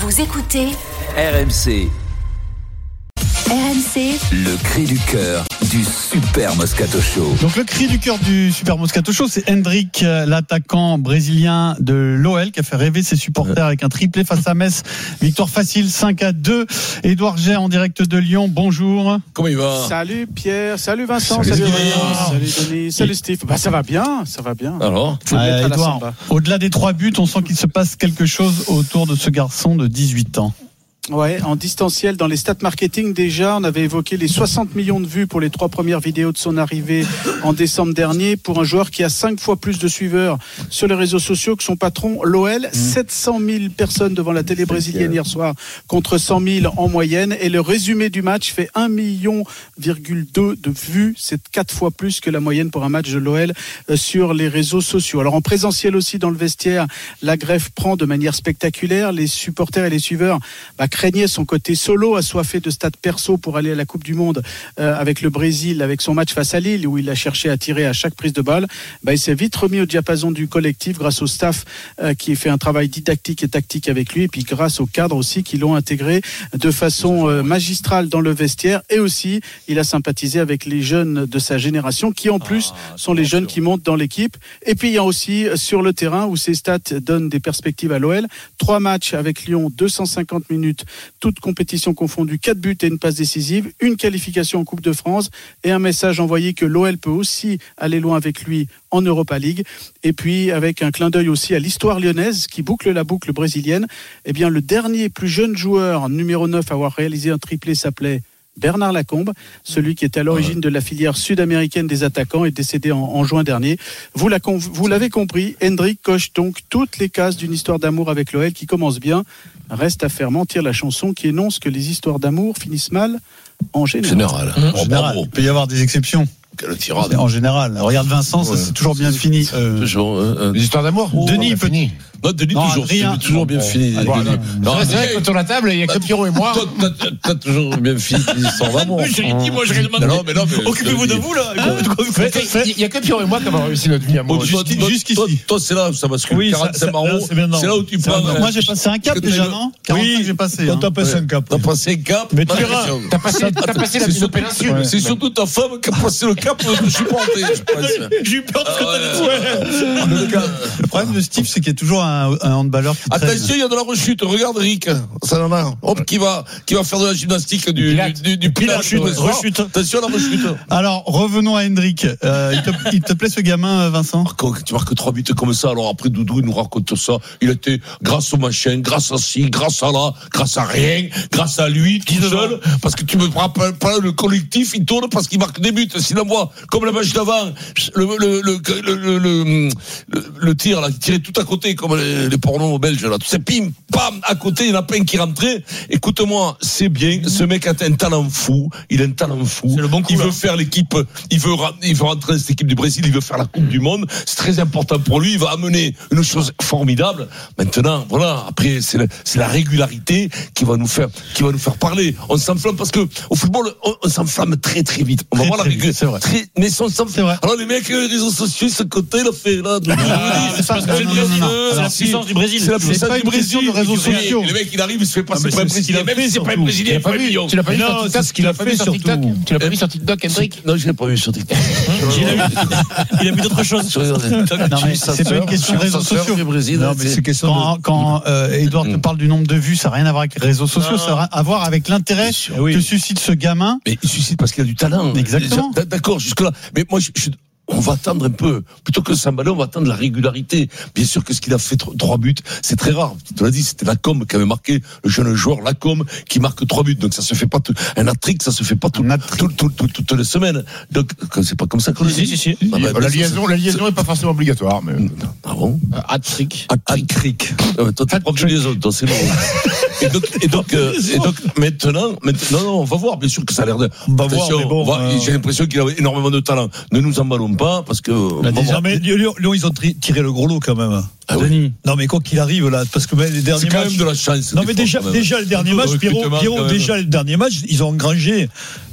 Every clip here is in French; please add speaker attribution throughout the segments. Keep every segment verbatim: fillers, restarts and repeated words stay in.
Speaker 1: Vous écoutez
Speaker 2: R M C.
Speaker 1: R M C,
Speaker 2: Le cri du cœur du Super Moscato Show.
Speaker 3: Donc le cri du cœur du Super Moscato Show, c'est Hendrick, l'attaquant brésilien de l'O L, qui a fait rêver ses supporters avec un triplé face à Metz. Victoire facile, cinq à deux. Édouard Gey en direct de Lyon, bonjour.
Speaker 4: Comment il va ?
Speaker 5: Salut Pierre, salut Vincent,
Speaker 3: Salut,
Speaker 5: salut,
Speaker 3: salut
Speaker 5: Vincent, salut Denis, salut Steve. Bah ça va bien, ça va bien.
Speaker 4: Alors ?
Speaker 5: Faut le mettre à la
Speaker 3: Édouard,
Speaker 5: samba.
Speaker 3: au-delà des trois buts, on sent qu'il se passe quelque chose autour de ce garçon de dix-huit ans.
Speaker 5: Ouais, en distanciel, dans les stats marketing déjà, on avait évoqué les soixante millions de vues pour les trois premières vidéos de son arrivée en décembre dernier, pour un joueur qui a cinq fois plus de suiveurs sur les réseaux sociaux que son patron, l'O L. Mmh. sept cent mille personnes devant la télé brésilienne hier soir, contre cent mille en moyenne. Et le résumé du match fait un virgule deux million de vues. C'est quatre fois plus que la moyenne pour un match de l'O L sur les réseaux sociaux. Alors en présentiel aussi dans le vestiaire, la greffe prend de manière spectaculaire. Les supporters et les suiveurs bah, craignait son côté solo, assoiffé de stats perso pour aller à la Coupe du Monde euh, avec le Brésil, avec son match face à Lille où il a cherché à tirer à chaque prise de balle. Bah, il s'est vite remis au diapason du collectif grâce au staff euh, qui fait un travail didactique et tactique avec lui, et puis grâce aux cadres aussi qui l'ont intégré de façon euh, magistrale dans le vestiaire. Et aussi il a sympathisé avec les jeunes de sa génération qui en plus ah, sont les jeunes qui montent dans l'équipe. Et puis il y a aussi sur le terrain où ses stats donnent des perspectives à l'O L. Trois matchs avec Lyon, deux cent cinquante minutes, toutes compétitions confondues, quatre buts et une passe décisive, une qualification en Coupe de France et un message envoyé que l'O L peut aussi aller loin avec lui en Europa League. Et puis avec un clin d'œil aussi à l'histoire lyonnaise qui boucle la boucle brésilienne, eh bien le dernier plus jeune joueur, numéro neuf, à avoir réalisé un triplé s'appelait Bernard Lacombe, celui qui était à l'origine de la filière sud-américaine des attaquants, est décédé en, en juin dernier. Vous, la, vous l'avez compris, Hendrick coche donc toutes les cases d'une histoire d'amour avec l'O L qui commence bien. Reste à faire mentir la chanson qui énonce que les histoires d'amour finissent mal en général.
Speaker 4: Général.
Speaker 3: Mmh. En général. Il peut y avoir des exceptions.
Speaker 4: Quelle tirade.
Speaker 3: En général. Regarde Vincent, ça, c'est toujours bien fini. Euh...
Speaker 4: Toujours. Euh,
Speaker 6: les histoires d'amour.
Speaker 3: Oh, Denis, peut fini.
Speaker 4: Non, Denis,
Speaker 3: non,
Speaker 4: toujours,
Speaker 3: Adrien,
Speaker 4: toujours bien
Speaker 3: bon,
Speaker 4: fini.
Speaker 3: Bon,
Speaker 4: Denis.
Speaker 6: Non, c'est vrai qu'autour de la table, il y a que Pierrot et moi.
Speaker 4: Toi, t'as, t'as toujours bien fini tes histoires d'amour.
Speaker 6: Oui, j'ai dit, moi, je demande.
Speaker 4: Non, mais non, mais.
Speaker 3: Occupez-vous de vous, là.
Speaker 6: Il y a que Pierrot et moi qui avons réussi notre vie amoureuse.
Speaker 3: Jusqu'ici.
Speaker 4: Toi, c'est là où ça bascule.
Speaker 3: Oui,
Speaker 4: c'est marrant. C'est là où tu prends.
Speaker 3: Moi, j'ai passé un cap déjà, non? Oui, j'ai passé.
Speaker 7: T'as passé un cap.
Speaker 4: T'as passé un cap.
Speaker 6: Mais tu verras. T'as passé la péninsule.
Speaker 4: C'est surtout ta femme qui a passé le cap de supporter, je pense.
Speaker 3: J'ai eu peur de ce que t'as dit. Le problème de Steve, c'est qu'il y a toujours un, un handballeur qui traîne.
Speaker 4: Attention, il y a de la rechute. Regarde Rick, ça en a. Hop, qui va, qui va faire de la gymnastique du,
Speaker 6: Pilate.
Speaker 4: du, du, du Pilate.
Speaker 3: Rechute, rechute.
Speaker 4: Attention à la rechute.
Speaker 3: Alors, revenons à Hendrick. Euh, il, te, il te plaît ce gamin, Vincent?
Speaker 4: Tu marques trois buts comme ça. Alors après, Doudou, il nous raconte ça. Il était grâce au machin, grâce à ci, grâce à là, grâce à rien, grâce à lui, tout seul. Parce que tu me rappelles pas, le collectif, il tourne parce qu'il marque des buts. Sinon, moi, comme le match d'avant, le, le, le, le, le, le, le, le tir, là, qui tirait tout à côté, comme les, les pornos belges, là. Tout ça, pim, pam, à côté, il y en a plein qui rentraient. Écoute-moi, c'est bien. Ce mec a un talent fou. Il a un talent fou.
Speaker 3: C'est le bon coup,
Speaker 4: il
Speaker 3: là.
Speaker 4: veut faire l'équipe, il veut, il veut rentrer dans cette équipe du Brésil, il veut faire la Coupe du Monde. C'est très important pour lui. Il va amener une chose formidable. Maintenant, voilà. Après, c'est la, c'est la régularité qui va nous faire, qui va nous faire parler. On s'enflamme parce que, au football, on, on s'enflamme très, très vite. On va
Speaker 3: Très,
Speaker 4: voir la
Speaker 3: très
Speaker 4: régularité.
Speaker 3: vite, c'est vrai.
Speaker 4: Très, mais on s'enflamme. Alors, les mecs, les réseaux sociaux, ce côté, il a fait, là, de...
Speaker 3: Ah, c'est parce que c'est le Brésil. C'est la puissance du Brésil.
Speaker 4: C'est la
Speaker 3: C'est
Speaker 4: puissance
Speaker 3: pas
Speaker 4: du
Speaker 3: une question
Speaker 4: Brésil.
Speaker 3: de réseaux sociaux.
Speaker 4: Le mec, il arrive, il se fait passer pour un Brésilien. Même si c'est pas un
Speaker 3: surtout.
Speaker 4: Brésilien, il fait un million.
Speaker 6: Tu l'as pas vu
Speaker 7: Non,
Speaker 6: sur
Speaker 7: c'est
Speaker 6: TikTok?
Speaker 7: ce qu'il a fait
Speaker 6: sur TikTok.
Speaker 7: surtout.
Speaker 6: Tu l'as pas vu sur TikTok, Hendrick?
Speaker 4: Non, je l'ai pas vu sur TikTok.
Speaker 3: Il a vu d'autres choses. Non, mais c'est pas une question de réseaux sociaux.
Speaker 7: Non, mais c'est question
Speaker 3: Quand, quand euh, Edouard te parle du nombre de vues, ça n'a rien à voir avec les réseaux sociaux, ça a à voir avec l'intérêt que suscite ce gamin.
Speaker 4: Mais il suscite parce qu'il a du talent.
Speaker 3: Exactement.
Speaker 4: D'accord, jusque-là. Mais moi, je, je, on va attendre un peu. Plutôt que s'emballer, on va attendre la régularité. Bien sûr que ce qu'il a fait, trois buts, c'est très rare. Tu te l'as dit, c'était Lacombe qui avait marqué, le jeune joueur Lacombe, qui marque trois buts. Donc ça se fait pas tout, un hat-trick, ça se fait pas tout, tout, tout, tout, toutes les semaines. Donc, c'est pas comme ça qu'on le dit.
Speaker 6: Si, si, si.
Speaker 4: Ah bah,
Speaker 6: La liaison, la liaison est pas forcément obligatoire, mais.
Speaker 4: Ah bon?
Speaker 6: Hat-trick.
Speaker 4: Hat-trick. Toi, t'es prof de liaison, toi, c'est bon. Et donc, et donc, euh, et donc, maintenant, maintenant, non, non, on va voir, bien sûr que ça a l'air de,
Speaker 7: On va
Speaker 4: attention,
Speaker 7: voir, mais bon,
Speaker 4: on va,
Speaker 7: euh...
Speaker 4: j'ai l'impression qu'il a énormément de talent. Ne nous emballons pas, parce que,
Speaker 7: Là, déjà, mais Lyon, Lyon, ils ont tri- tiré le gros lot quand même.
Speaker 4: Ah oui.
Speaker 7: Non, mais quoi qu'il arrive, là, parce que ben, les derniers
Speaker 4: c'est quand
Speaker 7: matchs.
Speaker 4: même de la chance.
Speaker 7: Non, mais déjà, déjà, le dernier match, Pierrot, Pierrot déjà, le dernier match, ils ont engrangé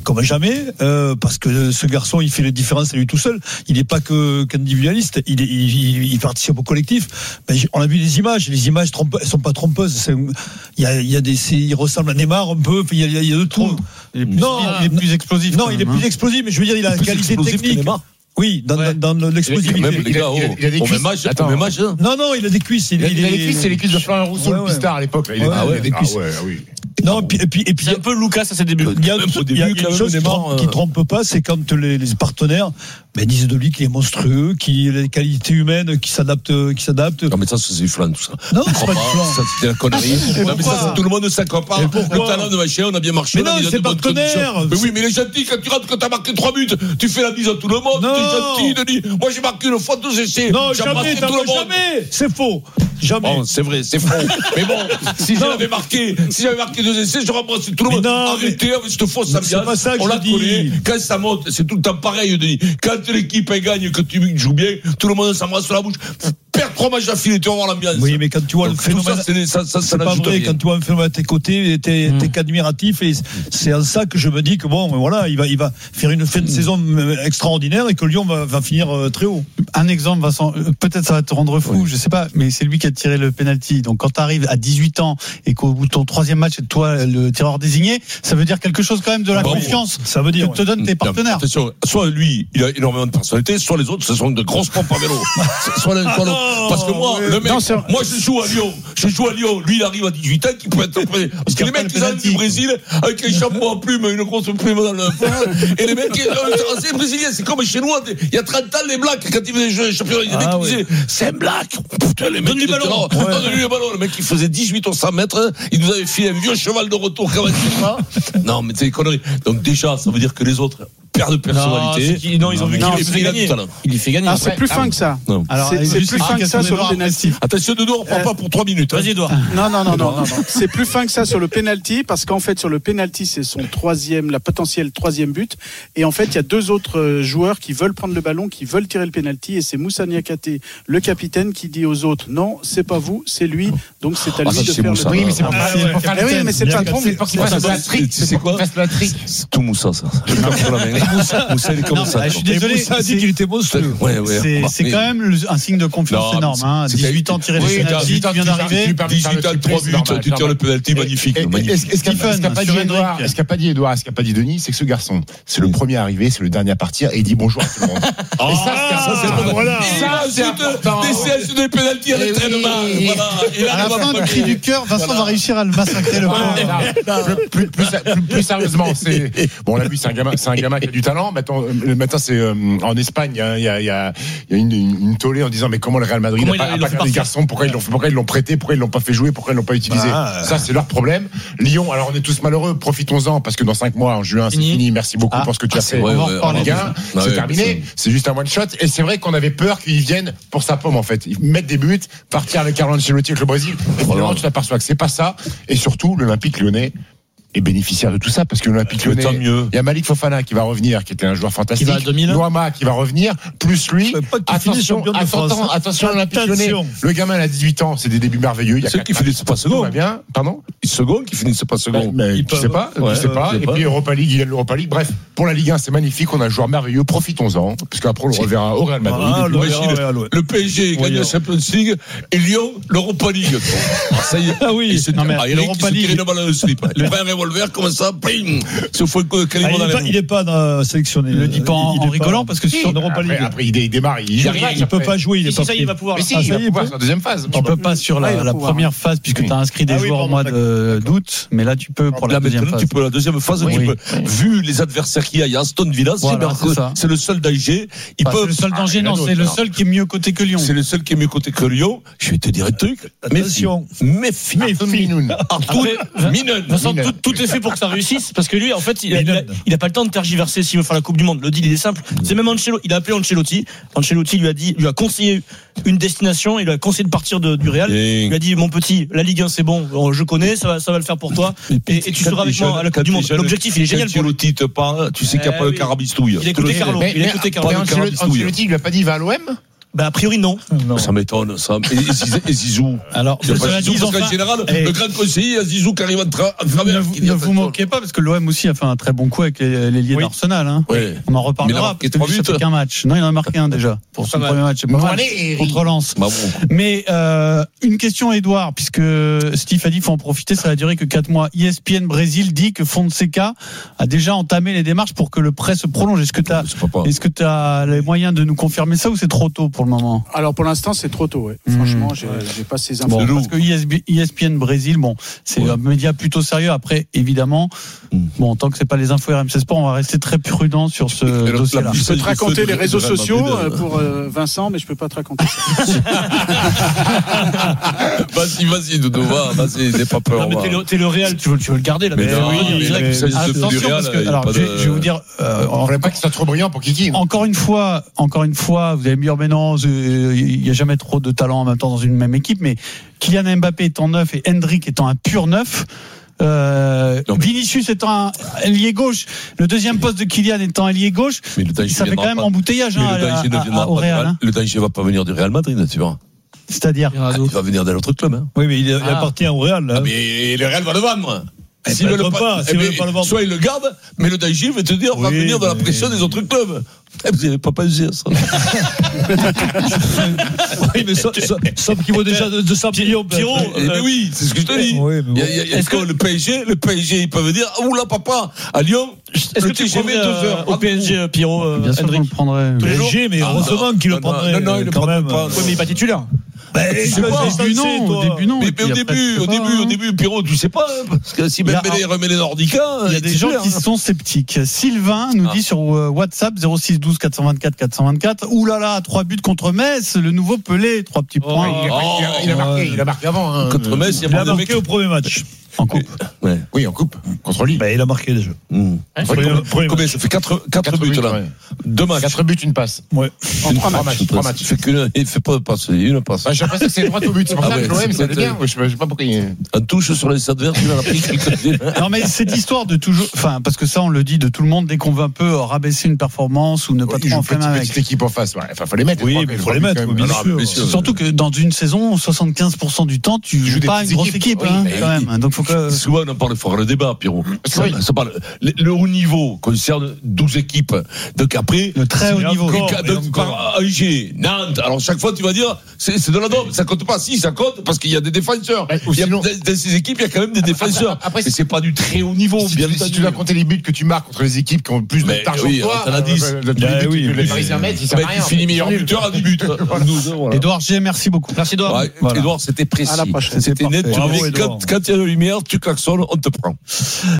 Speaker 7: comme jamais, euh, parce que ce garçon, il fait les différences à lui tout seul. Il n'est pas que qu'individualiste. Il, est, il, il participe au collectif. Ben, on a vu les images. Les images trompent, elles sont pas trompeuses. C'est, il y a, il y a des, il ressemble à Neymar un peu. Il y a, il y a de tout.
Speaker 3: Il est plus, non, il est plus explosif.
Speaker 7: Non, il est plus explosif. Mais je veux dire, il a la qualité technique. Oui, dans, ouais. dans, dans l'explosivité.
Speaker 4: Même les gars, oh, il a des cuisses. Attends, même âge, hein.
Speaker 7: Non, non, il a des cuisses.
Speaker 6: Il, il, il a des cuisses, c'est les cuisses de Florian Rousseau, ouais, le Pistard à l'époque. Là. Il,
Speaker 7: ah
Speaker 6: ouais,
Speaker 7: ouais, il a des cuisses.
Speaker 6: Ah ouais, oui.
Speaker 7: Non, et puis, et puis, et puis
Speaker 8: c'est un peu Lucas à ses débuts.
Speaker 7: Il y a, il y a une chose qui, trompe, qui trompe pas, c'est quand les, les partenaires ben, disent de lui qu'il est monstrueux, qu'il a des qualités humaines, qui s'adaptent, qui s'adaptent.
Speaker 4: Non, mais ça, c'est du flan, tout ça.
Speaker 7: Non, c'est pas du flan.
Speaker 4: Ça, c'était la connerie. Non, mais ça, tout le monde ne s'accapare. Le talent de machin, on a bien marché.
Speaker 7: Mais non, c'est partenaire.
Speaker 4: Mais oui, mais il est gentil. Quand tu rentres, quand t'as marqué trois buts, tu fais la bise à tout le monde. T'es gentil, Denis. Moi, j'ai marqué une fois deux essais.
Speaker 7: Non, jamais, tout le monde. Jamais. C'est faux. Jamais.
Speaker 4: Bon, c'est vrai, c'est faux. Mais bon, si j'avais marqué, si j'avais marqué deux essais, j'aurais embrassé tout le monde. Arrêtez avec cette fausse ambiance. On la connaît. Quand ça monte, c'est tout le temps pareil, Denis. Quand l'équipe elle gagne, que tu joues bien, tout le monde s'embrasse sur la bouche. Perdre trois matchs d'affilée, tu vas voir l'ambiance.
Speaker 7: Oui, mais quand tu vois donc, le phénomène, ça, c'est, ça, ça, c'est ça pas vrai. Rien. Quand tu vois un phénomène à tes côtés, t'es, mmh. t'es qu'admiratif, et c'est en ça que je me dis que bon, voilà, il va, il va faire une fin de mmh. saison extraordinaire et que Lyon va, va finir très haut.
Speaker 3: Un exemple, Vincent, peut-être ça va te rendre fou, oui. je sais pas, mais c'est lui qui a tiré le penalty. Donc quand tu arrives à dix-huit ans et qu'au bout de ton troisième match, c'est toi le tireur désigné, ça veut dire quelque chose quand même de la bon, confiance.
Speaker 7: Ça veut dire
Speaker 3: que te donnent tes partenaires.
Speaker 4: Attention, soit lui, il a énormément de personnalité, soit les autres, ce sont de grosses pompes à vélo. soit les, soit ah parce que moi, le mec, non, moi je joue à Lyon, je joue à Lyon, lui il arrive à dix-huit ans, qui peut être prêt. Parce que les mecs ils arrivent du Brésil avec les chapeaux à plumes, une grosse plume dans le et les mecs, c'est brésilien, c'est comme chez nous, il y a trente ans les blacks quand ils faisaient les jeux championnats, les mecs ils disaient c'est un black. Putain les mecs, donne-lui le ballon. Donne-lui le ballon, le mec il faisait dix-huit au cent mètres, il nous avait filé un vieux cheval de retour quand même. Non mais c'est des conneries. Donc déjà ça veut dire que les autres perdent de personnalité.
Speaker 8: Non, ils ont vu qu'il lui fait gagner. Il lui fait gagner.
Speaker 5: Ah, c'est plus fin que ça.
Speaker 3: Alors,
Speaker 5: c'est, c'est plus fin que ça sur le penalty.
Speaker 4: Attention, Denis, on prend pas pour trois minutes.
Speaker 8: Vas-y, Edouard.
Speaker 5: Non, non, non, non, non. C'est plus fin que ça sur le penalty parce qu'en fait, sur le penalty, c'est son troisième, la potentielle troisième but. Et en fait, il y a deux autres joueurs qui veulent prendre le ballon, qui veulent tirer le penalty. Et c'est Moussa Niakhaté, le capitaine, qui dit aux autres non, c'est pas vous, c'est lui. Donc c'est à lui
Speaker 4: ah,
Speaker 5: de faire
Speaker 4: Moussa,
Speaker 5: le.
Speaker 6: Oui, mais c'est pas
Speaker 5: ah, ouais, ouais, oui, mais c'est le patron.
Speaker 6: C'est pour qu'il fasse la trick.
Speaker 4: C'est quoi? C'est tout Moussa, ça. Moussa, il est comme ça.
Speaker 3: Je suis désolé.
Speaker 7: Moussa a dit qu'il était monstrueux.
Speaker 3: Ouais, ouais. C'est, c'est quand même un signe de confiance non, énorme. Hein. dix-huit ans, tirer
Speaker 4: oui,
Speaker 3: le penalty, tu viens d'arriver.
Speaker 4: dix-huit ans, trois buts, tu tires le penalty, magnifique.
Speaker 6: Est-ce qu'il n'a pas dit Edouard, est-ce qu'il n'a pas dit Edouard, est-ce qu'il n'a pas dit Denis, c'est que ce garçon, c'est le premier à arriver, c'est le dernier à partir et il dit bonjour à tout le monde.
Speaker 4: Et ça, c'est voilà. Ça, c'est important. Des C S de penalty à l'entraînement. Voilà.
Speaker 3: Et là, à la fin, le cri du cœur, Vincent va réussir à le massacrer le pauvre.
Speaker 6: Plus sérieusement, c'est bon, là, lui, c'est un gamin, c'est un gamin qui a du talent. Maintenant, maintenant, c'est en Espagne, il y a, il y a, il y a une, une, une tollée en disant mais comment le Real Madrid n'a pas, pas gardé les garçons, pourquoi ils l'ont, pourquoi ils l'ont prêté, pourquoi ils l'ont pas fait jouer, pourquoi ils l'ont pas utilisé. Ah, ça c'est leur problème. Lyon, alors on est tous malheureux, profitons-en parce que dans cinq mois en juin c'est fini. fini. Merci beaucoup ah, pour ce que tu as fait.
Speaker 4: Ouais, ouais,
Speaker 6: les gars, c'est ouais, terminé. C'est... c'est juste un one shot et c'est vrai qu'on avait peur qu'ils viennent pour sa pomme en fait. Ils mettent des buts, partir avec Carlo Ancelotti avec le Brésil. Et finalement tu t'aperçois que c'est pas ça. Et surtout l'Olympique Lyonnais est bénéficiaire de tout ça parce que l'Olympique Lyonnais, il y a Malik Fofana qui va revenir, qui était un joueur fantastique, Noama qui va revenir, plus lui. Attention, attention, attention à l'Olympique Lyonnais. Le gamin il a dix-huit ans, c'est des débuts merveilleux. Il y a
Speaker 4: ceux qui finissent pas second.
Speaker 6: Bien, pardon.
Speaker 4: Second qui finissent pas second.
Speaker 6: Mais il sait pas, il sait pas. Et puis Europa League, il y a l'Europa League. Bref, pour la Ligue un, c'est magnifique. On a un joueur merveilleux. Profitons-en, parce qu'après on le reverra au Real Madrid.
Speaker 4: Le P S G gagne la Champions League et Lyon l'Europa League. Ça y est.
Speaker 3: Ah oui.
Speaker 4: L'Europa League. Le vrai revolver comme ça. Il
Speaker 7: n'est pas sélectionné.
Speaker 3: Il le dit pas en, en rigolant parce que c'est en Europa League.
Speaker 6: Après, il démarre, il
Speaker 7: ne peut pas jouer. Il est
Speaker 8: pas ça, il va pouvoir.
Speaker 6: Mais si, il va pouvoir sur la deuxième phase.
Speaker 3: Tu peux pas sur la première phase puisque tu as inscrit des joueurs au mois d'août, mais là tu peux pour la deuxième phase.
Speaker 4: Tu peux la deuxième phase. Vu les adversaires qu'il y a, il y a Aston Villa, c'est le seul danger.
Speaker 3: C'est le seul danger, non, c'est le seul qui est mieux côté que Lyon.
Speaker 4: C'est le seul qui est mieux côté que Lyon. Je vais te dire un truc.
Speaker 7: Attention,
Speaker 4: méfie, méfie.
Speaker 8: Tout est fait pour que ça réussisse. Parce que lui, en fait, il a, il, a, il a pas le temps de tergiverser s'il veut faire la Coupe du Monde. Le deal, il est simple. C'est même Ancelotti. Il a appelé Ancelotti. Ancelotti lui a dit, lui a conseillé une destination. Il lui a conseillé de partir de, du Real. Et... Il lui a dit, mon petit, la Ligue un, c'est bon. Je connais, ça va, ça va le faire pour toi. Et, et tu seras avec moi à la Coupe du Monde. L'objectif, il est génial.
Speaker 4: Ancelotti te parle. Tu sais qu'il n'y a pas de carabistouille.
Speaker 8: Il a écouté Carlo. Il a écouté Carlo.
Speaker 6: Ancelotti, il lui a pas dit, il va à l'O M?
Speaker 8: Bah, a priori, non.
Speaker 7: Non.
Speaker 4: Ça m'étonne, ça. Et, et, Zizou- et Zizou.
Speaker 3: Alors,
Speaker 4: C'est pas
Speaker 3: cela
Speaker 4: Zizou,
Speaker 3: dit, ils ont
Speaker 4: parce qu'en
Speaker 3: fait-
Speaker 4: général,
Speaker 3: Eh,
Speaker 4: le grand conseiller, il y a Zizou qui arrive en, tra- en
Speaker 3: Ne
Speaker 4: travers.
Speaker 3: vous,
Speaker 4: qui dit
Speaker 3: ne
Speaker 4: à
Speaker 3: vous
Speaker 4: cette
Speaker 3: moquez pas parce que l'O M aussi a fait un très bon coup avec les, les liés
Speaker 7: Oui.
Speaker 3: d'Arsenal. Hein.
Speaker 4: Ouais.
Speaker 3: On en
Speaker 4: Mais il a
Speaker 3: reparlera.
Speaker 4: marqué
Speaker 3: Parce que
Speaker 4: trois
Speaker 3: lui, ça
Speaker 4: buts.
Speaker 3: fait qu'un match. Non, il en a marqué un déjà pour son
Speaker 8: Pas mal.
Speaker 3: premier match. C'est pas
Speaker 6: Bon,
Speaker 3: mal.
Speaker 6: allez, Eric.
Speaker 3: Contre Lens.
Speaker 4: Bah bon.
Speaker 3: Mais euh, une question, Edouard, puisque Steve a dit qu'il faut en profiter, ça va durer que quatre mois. E S P N Brésil dit que Fonseca a déjà entamé les démarches pour que le prêt se prolonge. Est-ce que tu as,
Speaker 4: C'est pas pas.
Speaker 3: est-ce que tu as les moyens de nous confirmer ça ou c'est trop tôt pour le moment?
Speaker 5: Alors pour l'instant, c'est trop tôt. Ouais.
Speaker 3: Mmh.
Speaker 5: Franchement, j'ai j'ai pas ces infos.
Speaker 3: Bon,
Speaker 4: Lou.
Speaker 3: parce que E S P N Brésil, bon, c'est
Speaker 4: Ouais.
Speaker 3: un média plutôt sérieux. Après, évidemment,
Speaker 4: Mm.
Speaker 3: bon, tant que c'est pas les infos R M C Sport, on va rester très prudent sur ce
Speaker 4: Et la-
Speaker 3: dossier-là.
Speaker 4: la-
Speaker 5: Je peux te
Speaker 4: du
Speaker 5: raconter
Speaker 4: feu de-
Speaker 5: les réseaux
Speaker 4: de Real
Speaker 5: sociaux
Speaker 4: Madrid,
Speaker 5: euh,
Speaker 4: euh.
Speaker 5: pour euh, Vincent, mais je peux pas te raconter ça.
Speaker 4: Vas-y, vas-y, Dodo, va, vas-y, n'aie pas peur.
Speaker 8: Non, mais
Speaker 4: va.
Speaker 8: t'es le, t'es le Real, tu veux, tu veux le garder, là.
Speaker 4: Mais
Speaker 8: Mais
Speaker 4: non,
Speaker 8: oui,
Speaker 4: mais
Speaker 8: direct.
Speaker 4: là, il s'agit de-
Speaker 3: Attention,
Speaker 4: du Real,
Speaker 3: parce que,
Speaker 4: il y a
Speaker 3: alors,
Speaker 4: pas
Speaker 3: je,
Speaker 4: de-
Speaker 3: vais- je vais vous dire, euh,
Speaker 6: On voulait pas qu'il soit trop brillant pour Kiki.
Speaker 3: encore une fois, encore une fois, vous allez me dire, mais non, euh, il n'y a jamais trop de talent en même temps dans une même équipe, mais Kylian Mbappé étant neuf et Hendrick étant un pur neuf, euh,
Speaker 4: Non, mais-
Speaker 3: Vinicius étant un ailier gauche, le deuxième poste de Kylian étant ailier gauche,
Speaker 4: Mais le danger
Speaker 3: ça fait
Speaker 4: viendra
Speaker 3: quand même
Speaker 4: pas.
Speaker 3: embouteillage
Speaker 4: Mais
Speaker 3: hein,
Speaker 4: le danger
Speaker 3: à-
Speaker 4: ne
Speaker 3: à-
Speaker 4: viendra
Speaker 3: à- au
Speaker 4: pas du
Speaker 3: Real.
Speaker 4: Real.
Speaker 3: Hein.
Speaker 4: Le danger va pas venir du Real Madrid, tu vois.
Speaker 3: C'est-à-dire,
Speaker 4: Ah, il va venir d'un autre club. Hein.
Speaker 7: Oui, mais il, il
Speaker 3: Ah.
Speaker 7: appartient au Real. Là.
Speaker 4: Ah, mais le Real va le vendre.
Speaker 7: Eh,
Speaker 4: S'ils
Speaker 7: peut-être
Speaker 4: veulent
Speaker 7: pas,
Speaker 4: eh
Speaker 7: s'ils
Speaker 4: ben,
Speaker 7: veulent pas le vendre.
Speaker 4: soit ils le gardent, mais le danger va te dire, va
Speaker 7: Oui,
Speaker 4: venir de la
Speaker 7: mais-
Speaker 4: pression des autres clubs. Eh, vous n'avez pas pensé à ça.
Speaker 7: Oui, mais sauf, sauf- sauf qu'il vaut déjà deux cents millions.
Speaker 8: Pierrot,
Speaker 4: Eh ben oui, c'est ce que je te dis.
Speaker 7: Oui, mais bon.
Speaker 4: Il y a, il y a- il y a
Speaker 8: Est-ce
Speaker 4: que
Speaker 8: que-
Speaker 4: le P S G, le P S G, ils peuvent dire, ah, oula, papa, à Lyon,
Speaker 8: Est-ce
Speaker 4: le
Speaker 8: que tu
Speaker 4: T G V
Speaker 8: prendrais
Speaker 4: deux heures.
Speaker 8: euh, au P S G, euh, Pierrot, euh,
Speaker 3: bien sûr, vous
Speaker 8: Hendrick
Speaker 3: le prendrez.
Speaker 8: Tous les jours
Speaker 7: P S G, mais
Speaker 4: Ah,
Speaker 7: heureusement
Speaker 4: non,
Speaker 7: qu'il le
Speaker 4: non,
Speaker 7: prendrait.
Speaker 4: non, non, il le
Speaker 7: quand
Speaker 4: prendrait
Speaker 7: même.
Speaker 4: pas.
Speaker 8: Oui, mais il n'est pas titulaire.
Speaker 7: Ben,
Speaker 4: Tu sais
Speaker 7: il va
Speaker 4: pas,
Speaker 3: Au
Speaker 7: se
Speaker 3: début,
Speaker 7: lancer,
Speaker 3: non,
Speaker 7: toi.
Speaker 3: au début, non.
Speaker 4: Mais,
Speaker 3: et puis
Speaker 4: mais au
Speaker 3: après,
Speaker 4: début,
Speaker 3: tu sais
Speaker 4: au
Speaker 3: pas,
Speaker 4: début,
Speaker 3: hein.
Speaker 4: au début, Pierrot, tu sais pas, hein, parce que si
Speaker 3: Il y a-
Speaker 4: Dembélé remet les Nordiques,
Speaker 3: Il y a des gens qui sont sceptiques. Sylvain nous
Speaker 4: Ah.
Speaker 3: dit sur euh, WhatsApp zéro six douze quatre cent vingt-quatre quatre cent vingt-quatre. Ouh là là, trois buts contre Metz, le nouveau Pelé, trois petits points
Speaker 6: Il a, il a- il a marqué, il a marqué avant. Hein.
Speaker 4: contre Metz, il y a
Speaker 7: Il a
Speaker 4: pas de
Speaker 7: marqué
Speaker 4: mec.
Speaker 7: au premier match.
Speaker 3: en coupe.
Speaker 4: Ouais.
Speaker 6: Oui, en coupe, contre Lille.
Speaker 7: Ben, il a marqué déjà.
Speaker 4: Mmh.
Speaker 7: Premier-
Speaker 6: combien-
Speaker 7: premier
Speaker 4: Combien
Speaker 7: match.
Speaker 4: ça fait quatre, quatre
Speaker 6: Quatre
Speaker 4: buts,
Speaker 6: buts,
Speaker 4: là.
Speaker 6: ouais.
Speaker 4: Deux matchs.
Speaker 6: Quatre buts, une passe.
Speaker 7: Ouais.
Speaker 5: En trois
Speaker 6: Trois
Speaker 5: matchs.
Speaker 6: matchs. Trois matchs.
Speaker 4: Il fait que, il fait pas de passe, une passe.
Speaker 6: Bah, j'ai l'impression que c'est droit au but. C'est pour
Speaker 4: Ah
Speaker 6: ça
Speaker 4: ouais,
Speaker 6: que l'O M,
Speaker 4: c'est
Speaker 6: ça allait bien.
Speaker 4: peut-être-
Speaker 6: Ouais, Je sais pas- je sais pas pourquoi il.
Speaker 4: Un touche sur les adversaires, il en a pris quelques-unes.
Speaker 3: Non mais cette histoire de toujours, enfin parce que ça on le dit de tout le monde dès qu'on veut un peu rabaisser une performance ou ne pas
Speaker 6: Il
Speaker 3: trop
Speaker 6: joue
Speaker 3: en faire
Speaker 6: petite,
Speaker 3: avec.
Speaker 6: petite équipe en face. Ouais. Enfin, faut les mettre.
Speaker 7: Oui,
Speaker 6: les trois,
Speaker 7: mais
Speaker 6: les
Speaker 7: faut
Speaker 6: trois
Speaker 7: les
Speaker 6: buts,
Speaker 7: mettre,
Speaker 6: quand même.
Speaker 7: bien
Speaker 6: Non,
Speaker 7: sûr.
Speaker 6: non, mais sûr.
Speaker 3: Surtout que dans une saison, soixante-quinze pour cent du temps, tu
Speaker 6: joues
Speaker 3: joues
Speaker 6: des
Speaker 3: pas une
Speaker 6: petites
Speaker 3: grosse
Speaker 6: équipes.
Speaker 3: équipe,
Speaker 6: Oui,
Speaker 3: hein,
Speaker 6: mais
Speaker 3: quand
Speaker 6: oui.
Speaker 3: même. Donc faut que
Speaker 4: Souvent, on en parle fort le débat, Pierrot. Ça,
Speaker 6: Oui.
Speaker 4: ça parle, le, le haut niveau concerne douze équipes. Donc après,
Speaker 3: le très haut
Speaker 7: Et
Speaker 3: niveau.
Speaker 7: encore.
Speaker 4: donc,
Speaker 7: et encore.
Speaker 4: par Angers, Nantes. Alors chaque fois, tu vas dire, c'est, c'est de la norme. Ça compte pas. Si, ça compte parce qu'il y a des défenseurs.
Speaker 6: Ouais, ou
Speaker 4: Il y a,
Speaker 6: sinon-
Speaker 4: dans, dans ces équipes, il y a quand même des défenseurs.
Speaker 6: après, après,
Speaker 4: mais c'est pas du très haut niveau,
Speaker 6: Si
Speaker 4: bien
Speaker 6: tu, si
Speaker 4: entendu.
Speaker 6: tu dois compter les buts que tu marques contre les équipes qui ont plus
Speaker 4: Mais
Speaker 6: d'argent
Speaker 4: oui,
Speaker 6: que toi,
Speaker 4: t'en as dix.
Speaker 6: euh, tous les
Speaker 7: Ah
Speaker 6: buts
Speaker 7: oui,
Speaker 6: que les
Speaker 7: mais-
Speaker 6: Parisiens mettent, ils
Speaker 4: Eh
Speaker 6: servent
Speaker 4: ben,
Speaker 6: à rien.
Speaker 4: tu finis meilleur
Speaker 6: Ils sont
Speaker 4: buteur à dix buts. douze, voilà.
Speaker 3: Edouard G, merci beaucoup.
Speaker 8: Merci, Edouard.
Speaker 4: Ouais,
Speaker 3: Voilà.
Speaker 4: Edouard, c'était précis.
Speaker 5: À la prochaine.
Speaker 4: C'était net.
Speaker 3: Parfait.
Speaker 4: Tu
Speaker 7: Bravo,
Speaker 4: dis,
Speaker 7: Edouard.
Speaker 4: quand, quand il y a la lumière, tu klaxonnes, on te prend.